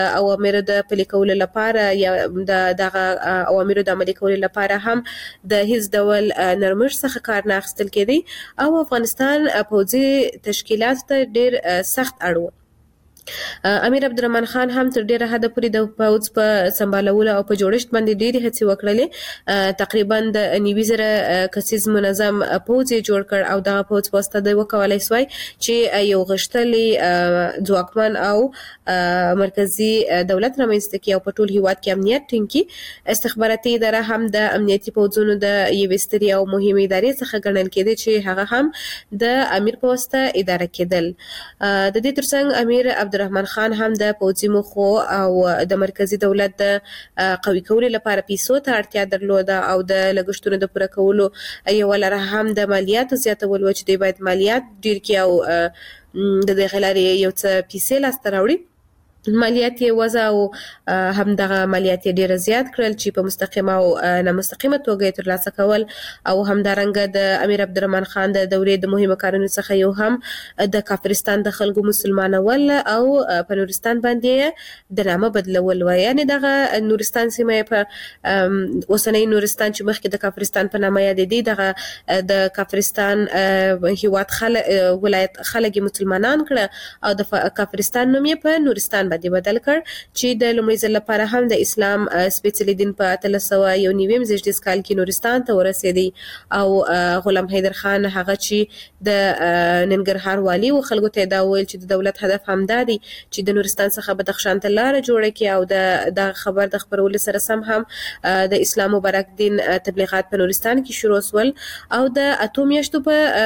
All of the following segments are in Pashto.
اوامر د پلي کولو لپاره یا دغه اوامر د عملي کولو لپاره هم د هیڅ ډول نرمښت څخه کار نه اخیستل کېدی او افغانستان پوځي تشکیلات ته ډیر سخت اړ و. امیر عبدالرحمن خان هم تر ډیره حده پورې د پوځ په سمبالولو او په جوړښت باندې ډیرې هڅې وکړلې. تقریبا د 90,000 کسیز منظم پوځ یې جوړ کړ او دغه پوځ په واسطه د وکولای سوی چې یو غښتلی ځواکمن او مرکزی دولت رامنځته کړي او په ټول هیواد کې امنیت ټینګ کړي. استخباراتي اداره هم د امنیتي پوځونو د یوې سترې او مهمې ادارې څخه ګڼل کېده چې هغه هم د امیر په واسطه اداره کېدل. د دې ترڅنګ امیر عبدالرحمن خان هم د پوځي موخو او د مرکزی دولت د قوي کولو لپاره پیسو ته اړتیا درلوده او د لګښتونو د پوره کولو یو لاره هم د مالیاتو زیاتول و چې دوی باید مالیات ډیر کړي او د دې لارې یو څه پیسې لاسته راوړي. مالیات یې وضع او هم دغه مالیات یې ډیر زیات کړل چې په مستقیمه او نامستقیمه توګه یې ترلاسه کول او همدارنګه د امیر عبدالرحمن خان د دورې د مهمو کارونو څخه یو هم د کافرستان د خلکو مسلمانول او په نورستان باندې د نامه بدلول و. یعنی دغه نورستان سیمه په اوسنۍ نورستان چې مخکې د کافرستان په نامه یادېدی دغه د کافرستان هیواد ولایت خلک مسلمانان کړه او د کافرستان نوم یې په نورستان باندې بدل کړ چې د لومړي ځل لپاره هم د اسلام سپېڅلي دین په 1391 زیږدیز کال کې نورستان ته ورسېدی او غلام حیدر خان هغه چې د ننګرهار والی و خلکو ته دا ویل چې د دولت هدف هم دا دی چې د نورستان څخه بدخشان ته لار جوړه کړي او د خبر د خبرولو سره سم هم د اسلام مبارک دین تبلیغات په نورستان کې شروع شول او د اتو میاشتو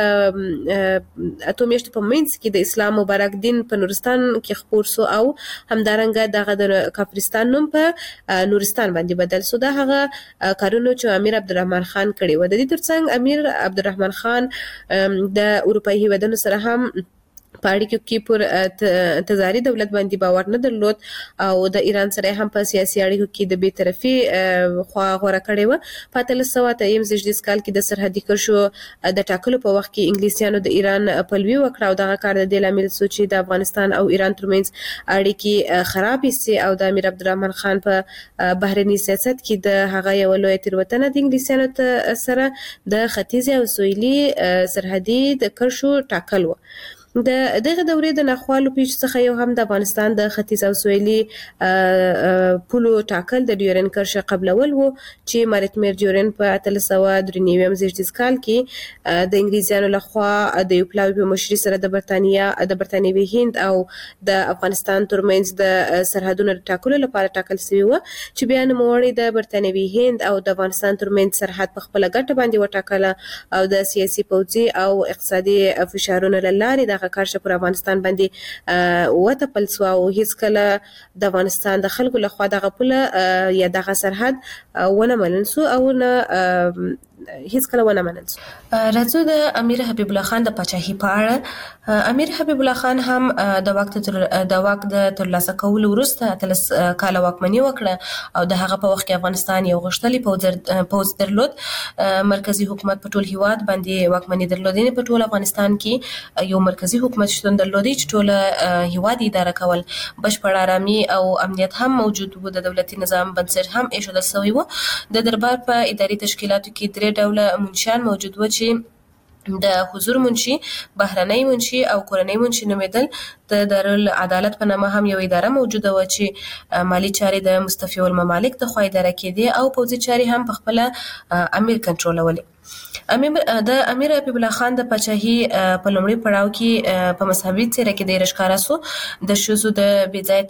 په منځ کې د اسلام مبارک دین په نورستان کې خپور سو او همدارنګه دغه د کافرستان نوم په نورستان باندې بدل سو. دا هغه کارونه چې امیر عبدالرحمن خان کړي و. د دې ترڅنګ امیر عبدالرحمن خان د اروپایي هیوادونو سره هم په اړیکو کې پر تزاري دولت باندې باور نه درلود او د ایران سره هم په سیاسي اړیکو کې د بی‌طرفي خوا غوره کړې و. په 1383 زیږدیز کال کې د سرحدي کرښو د ټاکلو په وخت کې انګلیسیانو د ایران پلوي وکړه او دغه کار د دې لامل شو چې د افغانستان او ایران ترمنځ اړیکې خرابې سي او د امیر عبدالرحمن خان په بهرني سیاست کې د هغه یو لوی تېروتنه د انګلیسیانو سره د ختیځ او سویلي سرحدي د کرښو ټاکل و. د دغه دورې د ناخوالو پیښ څخه یو هم د افغانستان د ختیځ او سویلي پولو ټاکل د ډیورن کرښه قبلول وو چې مارټمیر ډیورن په 1393 زیږدیز کال کې د انګلیسیانو لخوا د یو پلاوي په مشرۍ سره د برتانیوي هند او د افغانستان ترمنځ د سرحدونو ټاکلو لپاره ټاکل شوی و چې بیا نوموړي د برتانیوي هند او د افغانستان ترمنځ سرحد په خپل ګټه باندې وټاکله او د سیاسي پوځي او اقتصادي فشارونو لارې د کارشه پر افغانستان باندې وتپل سو او هیڅ کله د افغانستان د خلکو لخوا دغه پوله یا دغه سرحد ونه منل سو او نه هیڅ کله ونه منل سو. راځو د امیر حبیب الله خان د پاچاهي په اړه. امیر حبیب الله خان هم د واک د ترلاسه کولو وروسته 13 کاله واکمني وکړه او د هغه په وخت کې افغانستان یو غښتلی پوځ درلود. مرکزی حکومت په ټول هیواد باندې واکمني درلودنه په ټول افغانستان کې یو مرکزی حکومت شتون درلودي چې ټول هیواد اداره کول. بشپړ آرامي او امنیت هم موجود و. د دولتي نظام بنسټ هم ایښودل شوی و. د دربار په اداري تشکیلاتو کې درې ډوله منشیان موجود و چې د حضور منشي، بهرنۍ منشي او کورنۍ منشي نومېدل. د دارالعدالت په نامه هم یو اداره موجوده و چې مالی چارې د مستفیو الممالک د خوا اداره کېدې او پوځي چارې هم په خپل امیر کنټرولولې. د امیر حبیب الله خان د پاچاهي په لومړي پړاو کې په مذهبي څیره کې ډېر ښکاره سو. د ښځو د بې ځایه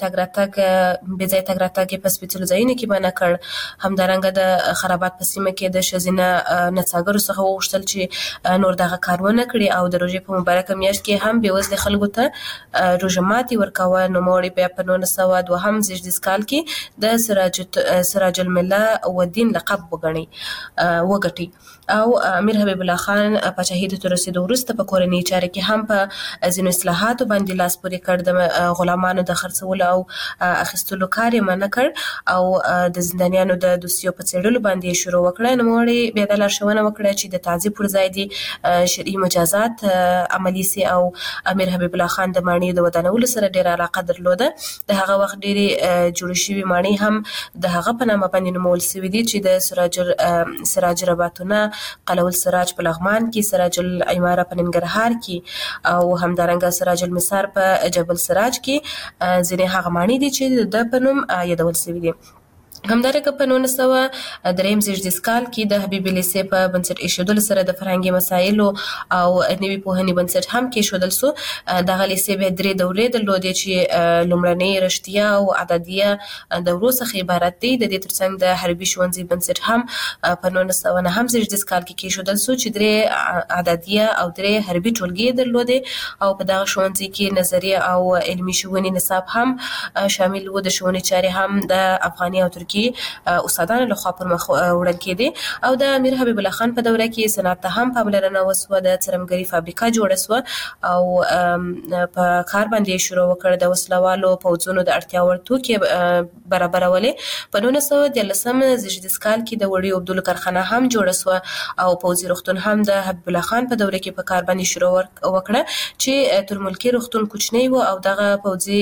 تګ راتګ په سپېڅلو ځایونو کې منع کړ. همدارنګه د خرابات په سیمه کې د ښځینه نڅاګرو څخه وغوښتل چې نور دغه کار ونه کړي او د روژې په مبارکه میاشت کې هم بېوزلې خلکو ته روژه ماتي ورکوه. نوموړي بیا په 1902 زیږدیز کال کې د سراج المله ودین لقب وګټي او او امیر حبیب الله خان پاچاهي ته رسیدو وروسته په کورنۍ چارو کې هم په ځینو اصلاحاتو باندې لاس پورې کړ. د غلامانو د خرڅولو او اخیستلو کار یې منع کړ او د زندانیانو د دوسیو په څېړلو باندې شروع وکړه. نوموړي بیا د لارښوونه وکړه چې د تعذیب پر ځای دي شرعي مجازات عملي سي او امیر حبیب الله خان د ماڼۍ د ودانولو سره ډېره علاقه درلوده. د هغه وخت ډېرې جوړې شوي ماڼۍ هم د هغه په نامه باندې نومول سوي دي چې د سراج رباطونه، قلعه السراج په لغمان کې، سراج العماره په ننګرهار کې او همدارنګه سراج المسار په جبل سراج کې ځینې هغه ماڼۍ دي چې د په نوم یادول سوي دي. همدارنګه په 1903 زیږدیز کال کې د حبیبي لیسې په بنسټ ایښودلو سره د فرهنګي مسایلو او نوي پوهنې بنسټ هم کېښودل سو. دغه لیسې بیا 3 دورې درلودې چې لومړنۍ رښتیا او اعدادیه دورو څخه عبارت دي. د دې ترڅنګ د حربي ښوونځي بنسټ هم په 1909 زیږدیز کال کې کېښودل سو چې 3 اعدادیه او 3 حربي ټولګي درلودې او په دغه ښوونځي کې نظریه او علمي ښوونې نصاب هم شامل و. د ښوونې چارې هم د افغاني او ترکي استادانو لخوا پر مخ وړل کېدې او د امیر حبیب الله خان په دوره کې صنعت ته هم پاملرنه وسوه. د څرمګرۍ فابریکه جوړه سوه او په کار باندې شروع وکړ. د وسلوالو پوځونو د اړتیا وړ توکي برابرولې. په 1913 زیږدیز کال کې د وړیو اوبدلو کارخانه هم جوړه سوه او پوځي روغتون هم د حبیب الله خان په دوره کې په کار باندې شروع وکړه چې ترملکي روغتون کوچنی و او دغه پوځي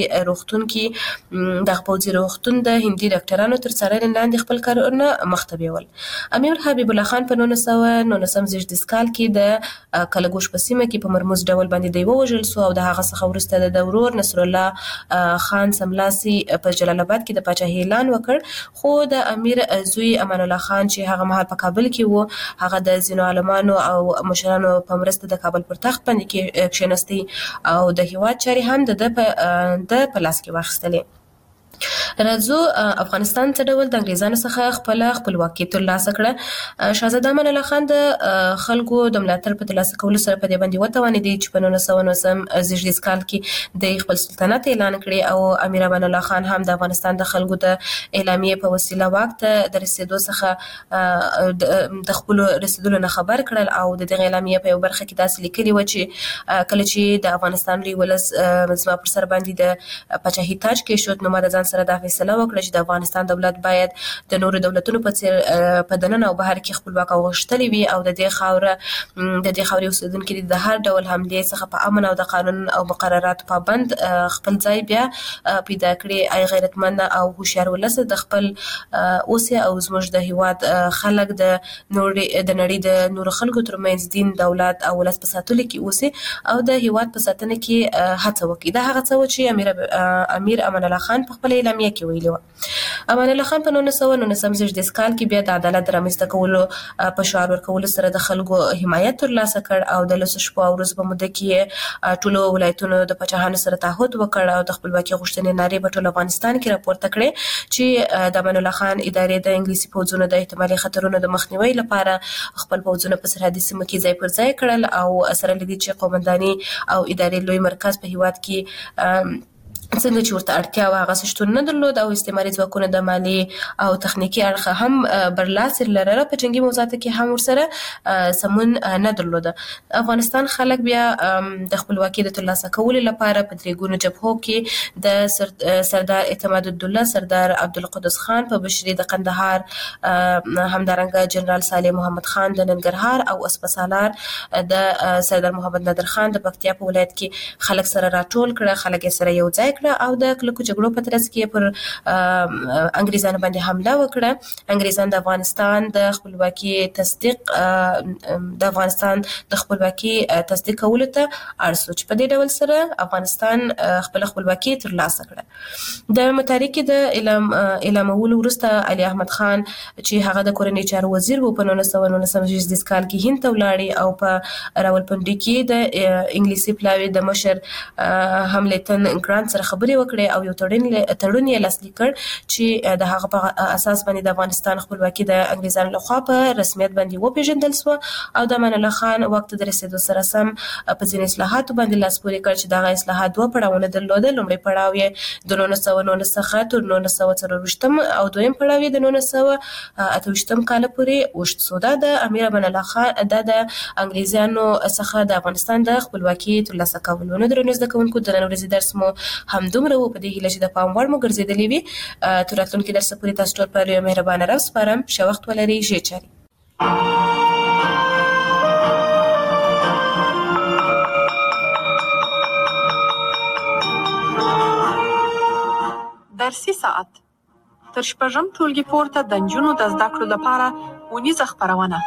روغتون د هندي ډاکټرانو تر څارنې لاندې خپل کارونه مخته بیول. امیر حبیب الله خان په 1919 زیږدیز کال کې د کلګوش په سیمه کې په مرموز ډول باندې دی ووژل سو او د هغه څخه وروسته د ورور نصر الله خان سملاسي په جلال آباد کې د پاچاهۍ اعلان وکړ. خو د امیر زوی امان الله خان چې هغه مهال په کابل کې و، هغه د ځینو عالمانو او مشرانو په مرسته د کابل پر تخت باندې کښېنستی او د هیواد چارې هم د په لاس کې واخیستلې. راځو افغانستان څه ډول د انګریزانو څخه خپل خپلواکي ترلاسه کړه. شاهزاده امان الله خان د خلکو د ملاتړ په ترلاسه کولو سره په دې باندې وتوانېدی چې په 1919 زیږدیز کال کې د خپل سلطنت اعلان کړي او امیر امان الله خان هم د افغانستان د خلکو د اعلامیې په وسیله واک ته د رسیدو څخه د خپل رسیدلو نه خبر کړل او د دغه اعلامیې په یو برخه کې داسې لیکلي و چې کله چې د افغانستان لوی ولس زما پر سر باندې د پاچاهي تاج کېښود نو ما د ځان سره دا فیصله وکړه چې د افغانستان دولت باید د نورو دولتونو په څیر په دننه او بهر کې خپلواک او غښتلی وي او د دې خاورې اوسیدونکي د هر ډول حملې څخه په امن او د قانون او مقرراتو پابند خپل ځای بیا پیدا کړي. ای غیرتمند او هوښیار ولس د خپل اوسې او زموږ د هیواد خلک د نړۍ د نورو خلکو ترمنځ دین، دولت او ولس په ساتلو کې اوسې او د هیواد په ساتنه کې هڅه وکړي. دا هغه څه و چې امیر امان الله خان په خپل اعلامیه کې ویلي و. امان الله خان په 1919 زیږدیز کال کې بیا د عدالت رامنځته کولو په شعار ورکولو سره د خلکو حمایت ترلاسه کړ او د 10 شپو او ورځو په موده کې ټولو ولایتونو د پاچاهانو سره تعهد وکړ او د خپلواکۍ غوښتنې نارې په ټول افغانستان کې راپورته کړې چې د امان الله خان ادارې د انګلیسي پوځونو د احتمالي خطرونو د مخنیوي لپاره خپل پوځونه په سرحدي سیمو کې ځای پر ځای کړل او سره لدی چې قومنداني او ادارې لوی مرکز په هیواد کې څنګه چې ورته اړتیا وه هغه شتون نه درلود او استعماري ځواکونه د مالي او تخنیکي اړخه هم برلاسي لرله. په جنګي موضوعاتو کې هم ورسره سمون نه درلوده. افغانستان خلک بیا د خپلواکۍ د ترلاسه کولو لپاره په 3 ګونو جبهو کې د سردار اعتماد الدوله، سردار عبدالقدوس خان په مشري د قندهار، همدارنګه جنرال صالح محمد خان د ننګرهار او اسپسالار د سردار محمد نادر خان د پکتیا په ولایت کې خلک سره راټول کړه. خلک یې سره یو ځای او د کلکو جګړو په ترڅ کې پر انګریزانو باندې حمله وکړه. انګریزان د افغانستان د خپلواکۍ تصدیق کولو ته اړ شو چې په دې ډول سره افغانستان خپل خپلواکۍ ترلاسه کړه. د متارکې د اعلامولو وروسته علي احمد خان چې هغه د کورنۍ چارو وزیر و په 1919 زیږدیز کال کې هند ته ولاړی او په راولپنډي کې د انګلیسي پلاوي د مشر حملتن ګرانت سره خبرې وکړې او یو تړون یې لاسلیک کړ چې د هغه په اساس باندې د افغانستان خپلواکي د انګریزانو لخوا په رسمیت باندې وپیژندل شو او د امان الله خان وخت د رسیدو سره سم په ځینې اصلاحاتو باندې لاس پورې کړ چې دغه اصلاحات دوه پړاوونه درلودل. لومړی پړاو یې د 1919 څخه تر 1924 او دویم پړاو یې د 1928 کال پورې وشت سو. دا د امیر امان الله خان د انګریزانو څخه د افغانستان د خپلواکي ترلاسه کولو. نو درنو زده کوونکو د نن ورځې درس مو همدومره و. په دې هیله چې د پام وړ مو ګرځېدلی وي. تر راتلونکي درس پورې تاسو ټول په یو مهربانه رب سپارم. ښه وخت ولرئ. ژر چاري. درسي ساعت تر شپږم ټولګي پورته د نجونو د زده کړو لپاره اونیزه خپرونه.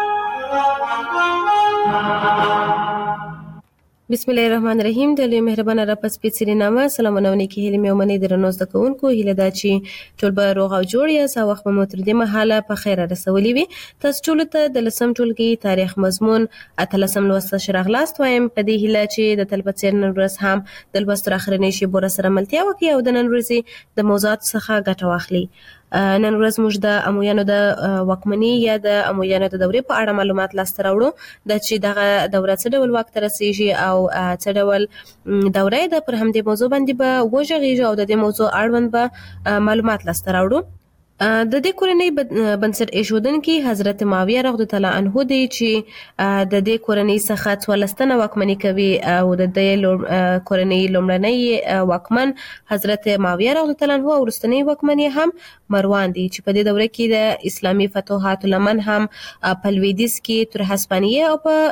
بسم الله الرحمن الرحیم. د لوی مهربانه رب په سپېڅلي نامه سلامونه او نیکې هیلې مې ومنئ. درنو زده کوونکو هیله ده چې ټول به روغ او جوړ یاست او وخت به مو تر دې مهاله په خیره رسولي وي. تاسو ټولو ته د 10م ټولګي تاریخ مضمون 18 لوست ښه راغلاست وایم. په دې هیله چې د تل په څېر نن ورځ هم د لوست تر اخرنۍ شېبو سره ملتیا وکړي او د نن ورځې د موضوعاتو څخه ګټه واخلي. نن ورځ موږ د امویانو د واکمنۍ یا د امویانو د دورې په اړه معلومات لاسته راوړو. د چې دغه دوره څه ډول واک ته رسیږي او څه ډول دوره ده. پر همدې موضوع باندې به وغږیږو او د دې موضوع اړوند به معلومات لاسته راوړو. د دې کورنۍ بنسټ ایښودونکي حضرت معاویه رضی الله تعالی عنه دی چې د دې کورنۍ څخه 14 واکمني کوي او د دې کورنۍ لومړنی واکمن حضرت معاویه رضی الله تعالی عنه او وروستنی واکمن هم مروان دی چې په دې دوره کې د اسلامي فتوحاتو لمن هم په لویدیځ کې تر هسپانیې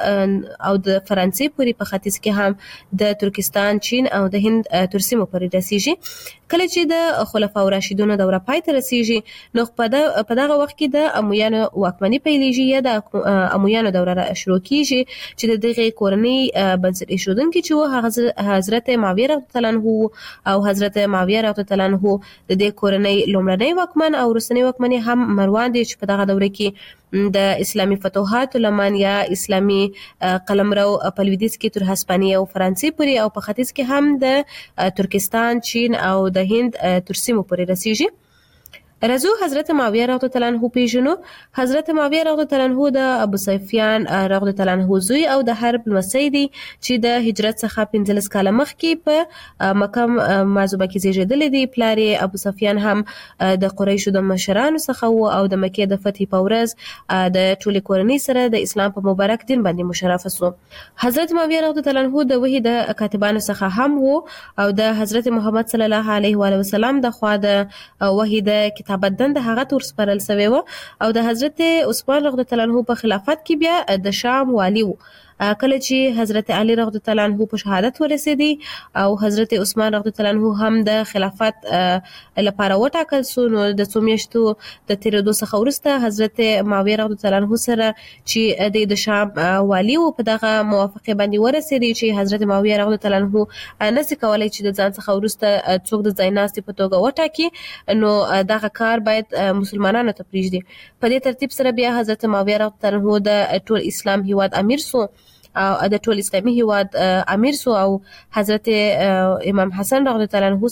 او د فرانسې پورې په ختیځ کې هم د ترکستان، چین او د هند تر سیمو پورې رسیږي. کله چې د خلفاء راشدینو دوره پای ته رسیږي نو په دغه وخت کې د امویانو واکمني پیلېږي یا د امویانو دوره شروع کیږي چې د دغه کورنۍ بنسټ ایښودونکي چې و حضرت معاویه رضی الله عنه او حضرت معاویه رضی الله عنه د دې کورنۍ لومړنی واکمن او وروستنی واکمن هم مروان دی چې په دغه دوره کې د اسلامي فتوحات لمن یا اسلامي قلمرو په لویدیځ کې تر هسپانیې او فرانسې پورې او په ختیځ کې هم د ترکستان، چین او د هند تر سیمو پورې رسیږي. رضو حضرت معاویه رضی الله عنه پیژنو. حضرت معاویه رضی الله عنه د ابو سفیان رضی الله عنه زوی او د حرب لمسی دی چې د هجرت څخه 15 کال مخکې په مکه معظمه کې زیږیدلی دی. پلار یې ابو سفیان هم د قریشو د مشرانو څخه و او د مکې د فتح په ورځ د ټولې کورنۍ سره د اسلام په مبارک دین باندې مشرف شو. حضرت معاویه رضی الله عنه د وحی د کاتبانو څخه هم و او د حضرت محمد صلی الله علیه و آله وسلم د خوا د وحی د بدن د هغه تور سپارل سوی و او د حضرت عثمان رضی الله عنه په خلافت کې بیا د شام والی و. کله چې حضرت علی رضی الله عنه په شهادت ورسېدی او حضرت عثمان رضی الله عنه هم د خلافت لپاره وټاکل شو نو د څو میاشتو د تیرېدو څخه وروسته حضرت معاویه رضی الله عنه سره چې د شام والی و په دغه موافقه باندې ورسېدی چې حضرت معاویه رضی الله عنه نشي کولای چې د ځان څخه وروسته څوک د ځایناستي په توګه وټاکي نو دغه کار باید مسلمانانو ته پریږدي. په دې ترتیب سره بیا حضرت معاویه رضی الله عنه د ټول اسلام هیواد امیر سو او د ټول اسلامي هیواد امیر سو او حضرت امام حسن رضی الله عنه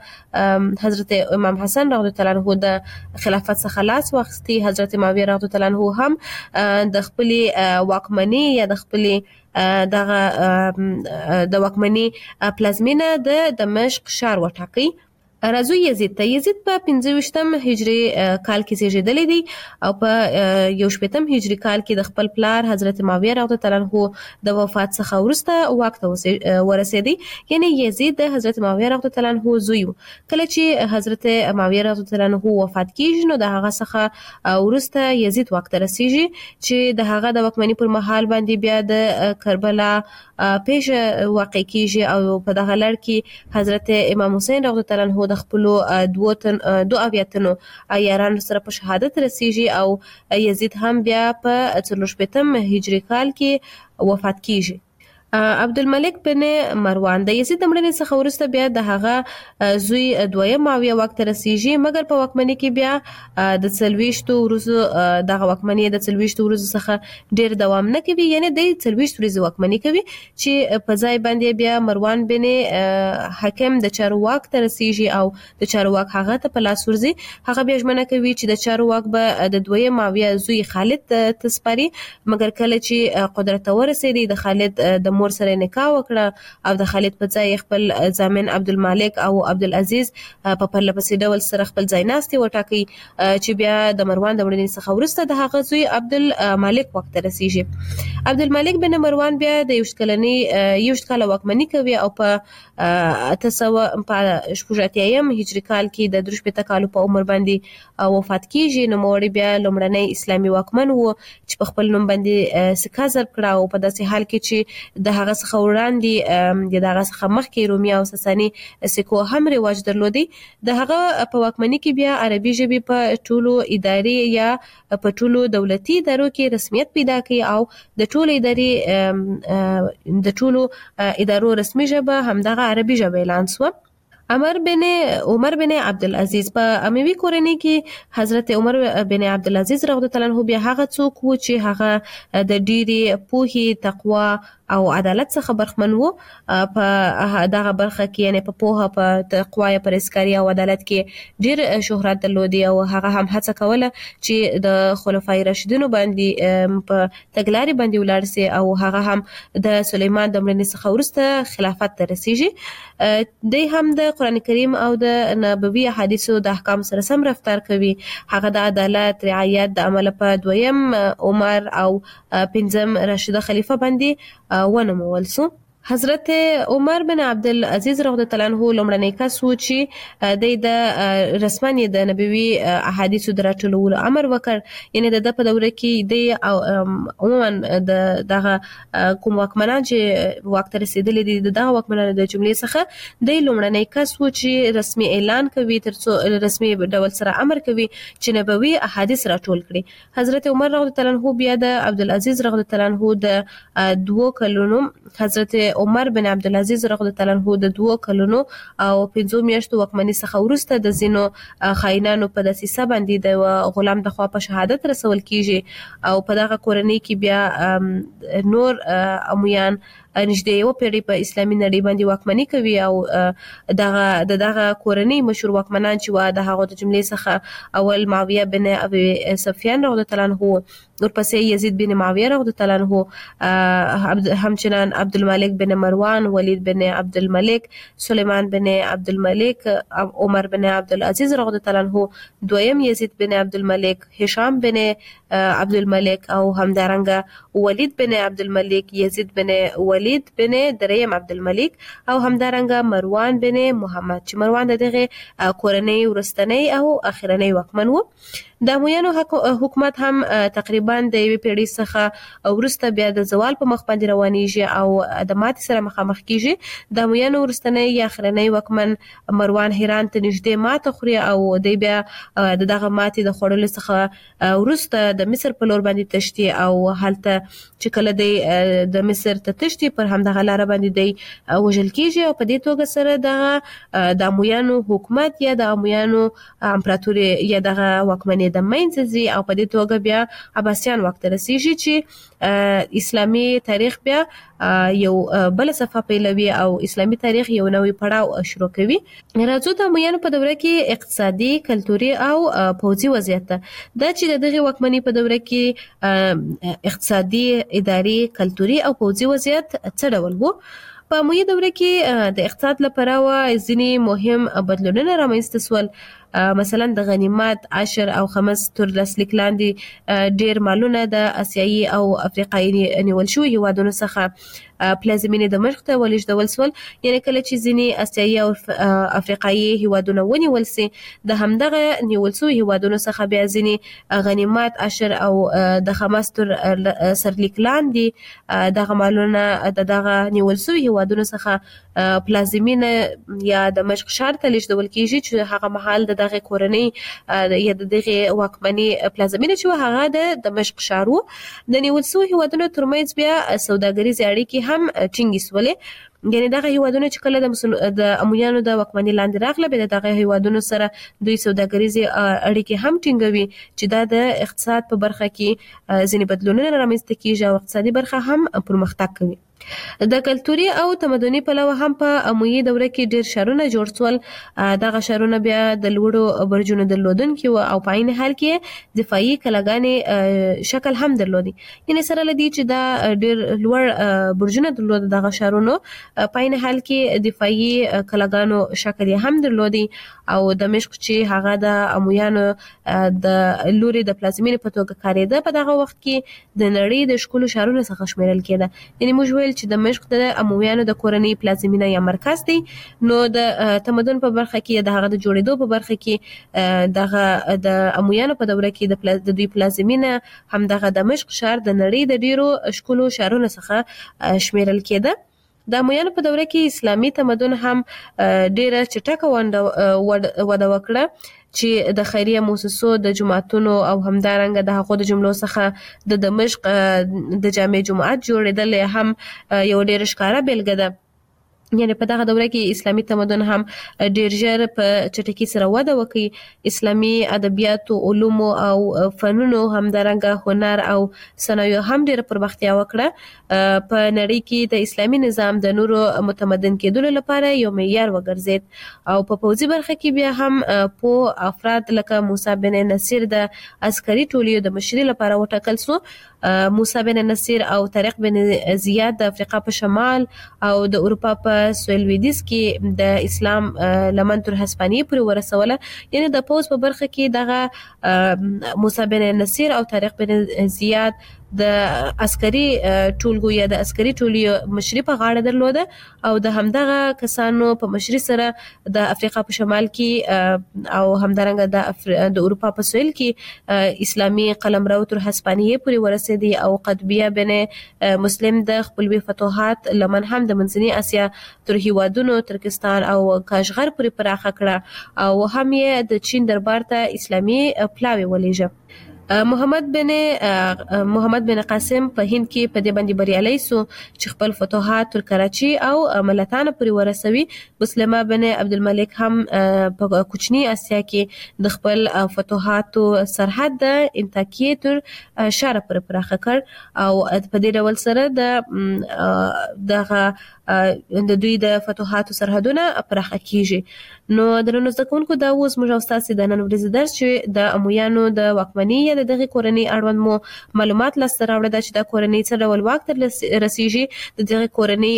څخه حضرت امام حسن رضی الله عنه د خلافت څخه لاس واخیستی. حضرت معاویه رضی الله عنه هم د خپل واکمنۍ یا د خپل د واکمنۍ پلازمینه د دمشق ښار وټاکي. راځو یزید ته. یزید په 25م هجری کال کې زیږیدلی دی او په 18م هجری کال کې د خپل پلار حضرت معاویه رضی الله عنه د وفات څخه وروسته واک ته ورسېدی. یعنی یزید د حضرت معاویه رضی الله عنه زوی و. کله چې حضرت معاویه رضی الله عنه وفات کیږي نو د هغه څخه وروسته یزید واک ته رسیږي چې د هغه د واکمنۍ پر مهال باندې بیا د کربلا پیښه واقع کیږي او په دغه لړ کې حضرت امام حسین رضی الله عنه د خپل دو اویاتنو یارانو سره په شهادت رسیږي او یزید هم بیا په 14 هجری کال کې وفات کیږي. عبدالملک بن مروان د یزید د مړینې څخه وروسته بیا د هغه زوی دویم معاویه واک ته رسیږي، مګر په واکمنۍ کې بیا د 40 ورځو دغه واکمنۍ د 40 ورځو څخه ډیر دوام نه کوي، یعنی د 40 ورځې واکمنۍ کوي چې په ځای باندې بیا مروان بن حکم د چارواک ته رسیږي او د چارواک هغه ته په لاس ورځي. هغه بیا ژمنه کوي چې د چارواک به د دویم معاویه زوی خالد ته سپاري، مګر کله چې قدرت ورسېدي د خالد د مور سره نکاح وکړه او د خالد په ځای خپل ضامن عبدالمالک او عبدالعزیز په پرله پسې ډول سره خپل ځای ناستي وټاکي چې بیا د مروان د مړینې څخه وروسته د هغه زوی عبدالمالک وخت ته رسیږي. عبدالمالک بن مروان بیا د 20 کاله واکمني کوي او په 986 هجري کال کې د 63 کالو په عمر باندې وفات کیږي. نوموړی بیا لومړنی اسلامي واکمن و چې په خپل نوم باندې سکه ضرب کړه او په داسې حال کې چې د هغه څخه وړاندې د هغه څخه مخکې رومي او ساساني سکو هم رواج درلودي. د هغه په واکمنۍ کې بیا عربي ژبې په ټولو اداري یا په ټولو دولتي ادارو کې رسمیت پیدا کړي او د ټولو ادارو رسمي ژبه همدغه عربي ژبه اعلان شو. عمر بن عبدالعزیز په اموي کورنۍ کې حضرت عمر بن عبدالعزیز رضی الله عنه بیا هغه څوک و چې هغه د ډېری پوهې، تقوا او عدالت څخه برخمن وو. په دغه برخه کې یعنی په پوهه، په تقوا، پرهیزګاري او عدالت کې ډېر شهرت درلودي او هغه هم هڅه کوله چې د خلفای راشدینو باندې په تګلاري باندې ولاړ سي او هغه هم د سليمان د مړینې څخه وروسته خلافت ته رسیږي. دی هم د قرآن کریم او د نبوي احادیثو د احکام سره سم رفتار کوي. هغه د عدالت، رعایت د عمل په دویم عمر او پنځم راشده خلیفہ باندې ونومول سو. حضرت عمر بن عبدالعزیز رضی الله عنه لومړنی کس و چې د رسمن د نبوي احادیثو د راټولولو امر وکړ. یعنی د په دوره کې د عموما دغه کوم واکمنان چې واک ته رسیدلي دي دغه واکمنانو د جملې څخه د لومړنی کس و چې رسمي اعلان کوي، ترڅو رسمي ډول سره امر کوي چې نبوي احادیث راټول کړي. حضرت عمر رضی الله عنه بیا د عبدالعزیز رضی الله عنه د 2 کلونو حضرت عمر بن عبدالعزیز رضی الله عنه د 2 کلونو او 5 میاشتو واکمنۍ څخه وروسته د زینو خاینانو په دسیسه باندې د غلام د خوا په شهادت رسول کیږي او په دغه کورنۍ کې بیا نور امیان نږدې یو پیړۍ په اسلامي نړۍ باندې واکمني کوي او دغه کورنۍ مشهور واکمنان چې و د هغه د جملې څخه اول معاویه بن ابي سفیان رضی الله عنه، ورپسې یزید بن معاویه رضی الله عنه، همچنان عبدالملک بن مروان، ولید بن عبدالملک، سلیمان بن عبدالملک، عمر بن عبدالعزیز رضی الله عنه، دویم یزید بن عبدالملک، هشام بن عبدالملک او همدارنګه ولید بن عبدالملک، یزید بن ولید بن دریم عبدالملک او همدارنګه مروان بن محمد چې مروان دغه کورنۍ ورستنی او اخرنی واکمن وو. د امویانو حکومت هم تقریبا د یوې پیړۍ څخه وروسته بیا د زوال په مخ باندې روانیږي او د ماتې سره مخامخ کیږي. د امویانو وروستنی یا اخرنی واکمن مروان هران ته نږدې ماته خوري او دی بیا دغه ماتې د خوړلو څخه وروسته د مصر په لور باندې تشتي او هلته چې کله دی د مصر ته تشتي پر همدغه لاره باندې دی وژل کیږي او په دې توګه سره د امویانو حکومت یا د امویانو امپراتوري یا دغه واکمنۍ د منځ ځي او په دې توګه بیا عباسیان وخت رسیږي چې اسلامي تاریخ بیا یو بل صفحه پیلوي او اسلامي تاریخ یو نوې پړاو شروع کوي. راځو د امویانو په دوره کې اقتصادي، کلتوري او پوځي وضعیت دا چې دغه واکمنۍ په دوره کې اقتصادي، اداري، کلتوري او پوځي وضعیت څه ډول وو. په اموي دوره کې د اقتصاد لپاره ځینې مهم بدلونونه رامنځته شول. مثلا د غنیمت، عشر او خمس تر لاسلیک لاندې ډیر مالونه د آسیایي او افریقایي نیول شوي هیوادونو څخه پلازمینې دمشق ته ولېږدول شول. یعنی کله چې ځینې آسیایي او افریقایي هیوادونه ونیول سي د همدغه نیول شوي هیوادونو څخه بیا ځینې غنیمت، عشر او د خمس تر سرلیک لاندې دغه مالونه د دغه نیول شوي هیوادونو څخه پلازمینه یا دمشق ښار ته لېږدول کیږي چې هغه مهال د دغه کورنۍ یا د دغه واکمنۍ پلازمینه چې هغه د دمشق ښار و. د نیول شوي هیوادونو ترمنځ بیا سوداګریزې اړیکې هم ټینګې سولې. یعنی دغه هیوادونه چې کله د امویانو د واکمنۍ لاندې راغله به دغه هیوادونو سره دوی سوداګریزي اړیکې هم ټینګوي چې دا د اقتصاد په برخه کې ځینې بدلونونه رامنځته کیږي او اقتصادي برخه هم پرمختګ کوي. د کلتوري او تمدني پلوه هم په امویي دوره کې ډیر شهرونه جوړ شول. دغه شهرونه بیا د لوړو برجونو درلودونکي او په عین حال کې دفاعي کلاګانې شکل هم درلودي. یعنی سره لدی چې دا ډیر لوړ برجونه درلود دغه شهرونو په عین حال کې دفاعي کلاګانو شکل هم درلودي او دمشق چې هغه د امویانو د لوري د پلازمینې په توګه کارېده په دغه وخت کې د نړۍ د ښکلو شهرونو څخه شمیرل کېده. یعنی موږ ویل چې دمشق د امویانو د کورنۍ پلازمینه یا مرکز دی. نو د تمدن په برخه کې د هغه د جوړېدو په برخه کې دغه د امویانو په دوره کې د دوی پلازمینه هم دغه دمشق شهر د نړۍ د ډیرو ښکلو شهرونو څخه شمیرل کېده. د امویانو په دوره کې اسلامي تمدن هم ډیره چټکه وده وکړه چې د خیریه مؤسسو د جماعتونو او همدارنګه د هغو د جملو څخه د دمشق د جامع جماعت جوړېدل هم یو ډیر ښکاره بیلګه ده. یعنی په دغه دوره کې اسلامي تمدن هم ډیر ژر په چټکۍ سره وده وکړي. اسلامي ادبیات او علوم او فنونو همدارنګه هنر او صنایع هم ډیر پرمختیا وکړه. په نړۍ کې د اسلامي نظام د نورو متمدن کېدلو لپاره یو معیار وګرځید او په پوځي برخه کې بیا هم په افراد لکه موسی بن نصیر د عسکري ټولیو د مشرۍ لپاره وټاکل شو. موسی بن نصیر او طارق بن زیاد د افریقا په شمال او د اروپا په سویلویدیز کې د اسلام لمن تر هسپانیې پورې ورسوله. یعنی د پوز په برخه کې دغه موسی بن نصیر او طارق بن زیاد د عسکري ټولګو یا د عسکري ټولیو مشري په غاړه درلوده او د همدغه کسانو په مشري سره د افریقا په شمال کې او همدارنګه د اروپا په سویل کې اسلامي قلمرو تر هسپانیې پورې ورسېدي او قطبیه بن مسلم د خپلوي فتوحات لمن هم د منځنۍ اسیا تر هیوادونو ترکستان او کاشغر پورې پراخه کړه او هم یې د چین دربار ته اسلامي پلاوی ولېږه. محمد بن قاسم په هند کې په دې باندې بریالي سو چې خپل فتوحات تر کراچي او ملتان پورې ورسوي. مسلمه بن عبدالملک هم په کوچنی اسیا کې د خپل فتوحات سرحد د انتاکیې تر شاره پورې پراخه کړ او په دې ډول سره د دوی د فتوحات سرحدونه پراخه کیږي. نو درنو زده کوونکو دا اوس موږ او تاسو د نن ورځې درس چې د امویانو د واکمنۍ یا د دغه کورنۍ اړوند مو معلومات لاسته راوړل چې دا کورنۍ څه ډول واک ته رسیږي. د دغه کورنۍ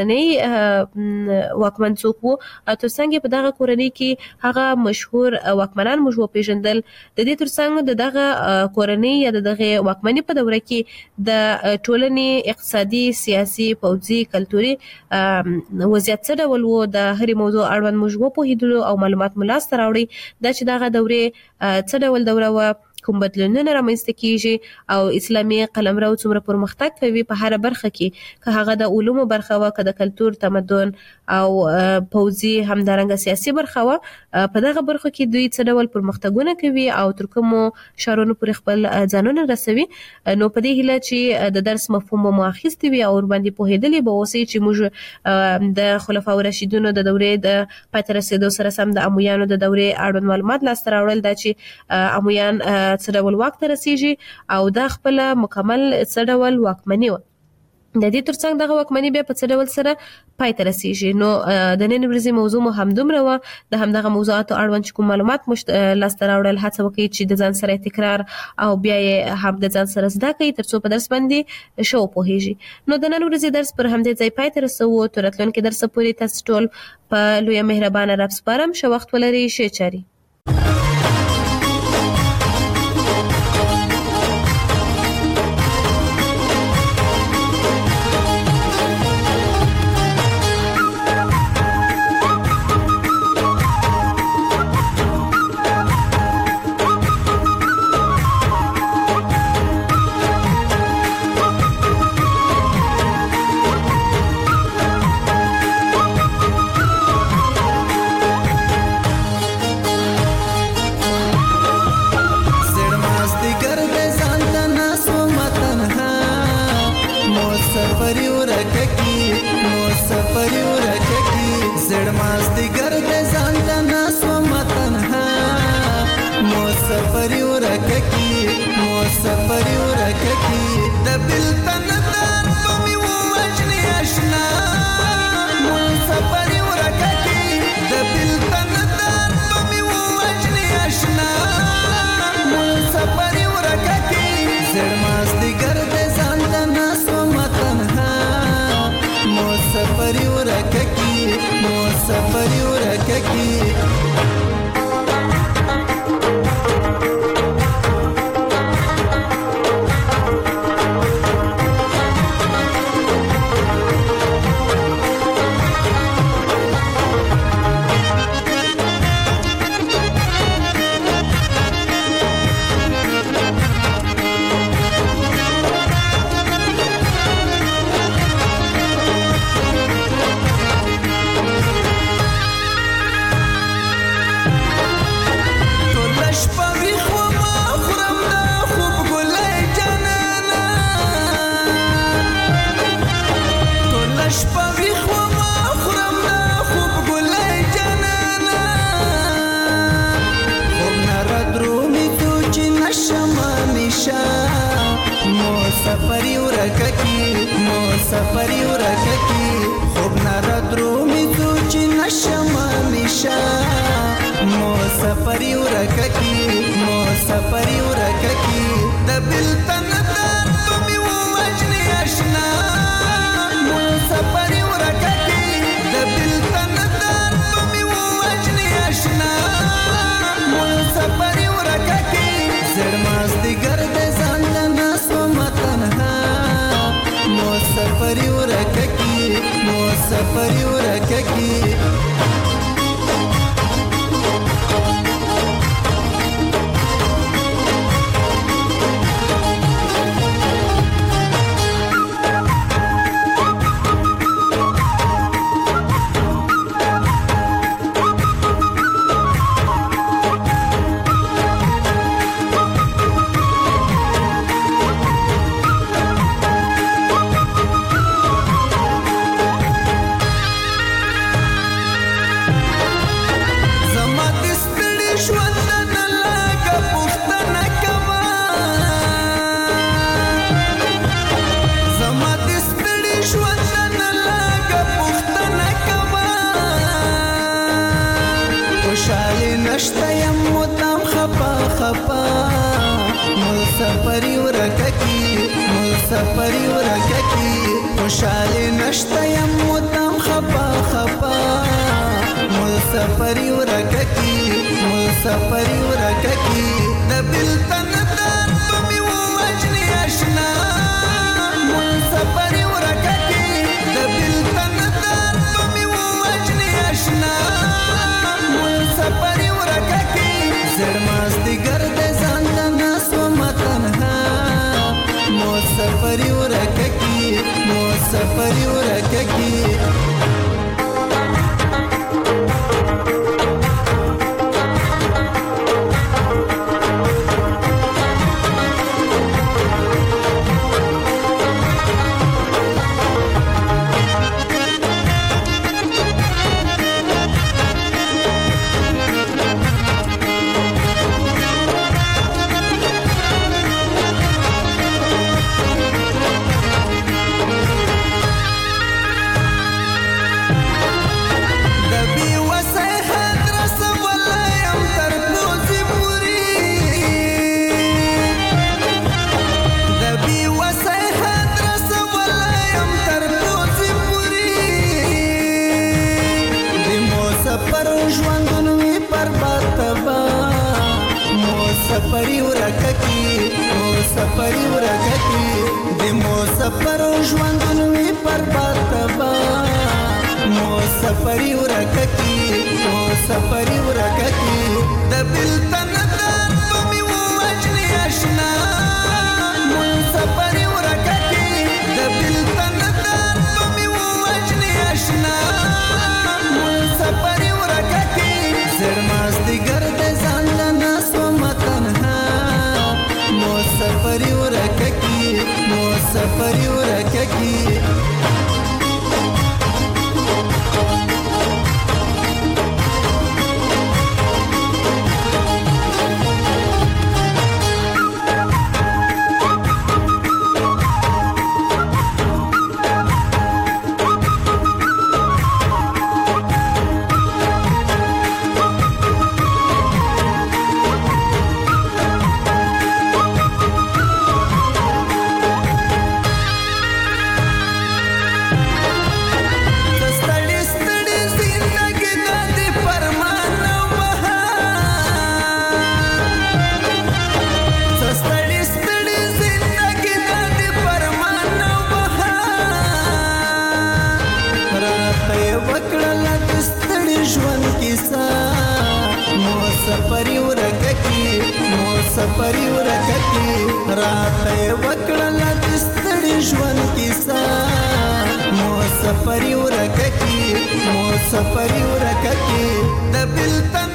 ورستنۍ واکمن څوک وو او ترڅنګ په دغه کورنۍ کې هغه مشهور واکمنان موږ وپیژندل. د دې ترڅنګ د دغه کورنۍ یا د دغه واکمنۍ په دوره کې د ټولنې اقتصادي سیاسي پوځي کلتوري وضعیت څه ډول وو د هرې موضوع اړوند موږ وپوهیدلو او معلومات مو لاسته راوړي دا چې دغه دورې څه ډول دوره وه کوم بدلونونه رامنځته کیږي او اسلامي قلمرو څومره پرمختګ کوي په هر برخه کې که هغه د علومو برخه وه که د کلتور تمدن او پوځي همدارنګه سیاسي برخه وه په دغه برخه کې دوی څه ډول پرمختګونه کوي او تر کومو شهرونو پورې خپل ځانونه رسوي. نو په دې هیله چې د درس مفهوم مو اخیستی وي او ورباندې پوهېدلې به اوسئ چې موږ د خلفاء راشدینو د دورې د پای ته رسېدو سره سم د امویانو د دورې اړوند معلومات لاسته راوړل دا چې امویان څه ډول واک ته رسیږي او دا خپل مکمل څه ډول واکمني وه. د دې ترڅنګ دغه واکمني بیا په څه ډول سره پای ته رسیږي. نو د نن ورځې موضوع مو همدومره وه. د همدغه موضوعاتو اړوند چې کوم معلومات مو لاسته راوړل هڅه وکړئ چې د ځان سره تکرار او بیا یې هم د ځان سره زده کړئ تر څو په درس باندې ښه وپوهیږئ. نو د نن ورځې درس پر همدې ځای پای ته رسوو. تر راتلونکي درسه پورې تاسو ټول په لویه مهربانه رب سپارم. ښه وخت ولرئ. ښې چارې. سفری ورکه کی مو سفری ورکه کی د بلتن دار په می وجنی آشنا مو سفری ورکه کی د بلتن دار په می وجنی آشنا مو سفری ورکه کی زړ ماستی ګرد ځان د ناس متنها مو سفری ورکه کی مو سفری ورکه کی سفری ورکه کی مو سفری ورکه کی خوب نرد رو می تو چی نشم میشا مو سفری ورکه کی مو سفری ورکه کی د بلتن دار په می وجنی آشنا مو سفری ورکه کی د بلتن دار په می وجنی آشنا مو سفری ورکه کی زړ ماستی ګرد ځان سفری ورکه کی مو سفری ورکه کی نشته یم مدام خپا خپا مو سفری ورکه کی مو سفری ورکه کی خوشاله نشته یم مدام خپا خپا مو سفری ورکه کی مو سفری ورکه کی د بلتن دار په می وجنی آشنا مو سفری ورکه کی د بلتن دار په می وجنی آشنا مو سفری زړ ماستی ګرد ځان د ناس متنها مو سفری ورکه کی مو سفری ورکه کی سفری ورکه کی مو سفری ورکه کی د مو سفر ژوندون وی پر باتبا مو سفری ورکه کی مو سفری ورکه کی د بلتن دار په می وجنی آشنا مو سفری ورکه کی د بلتن دار په می وجنی آشنا مو سفری ورکه کی زړ ماستی ګرد ځان سفری ورکه کی مو سفری ورکه کی سفري ورکتی راته وکړل د ستړي ژوند کیسه مو سفري ورکتی د بلتان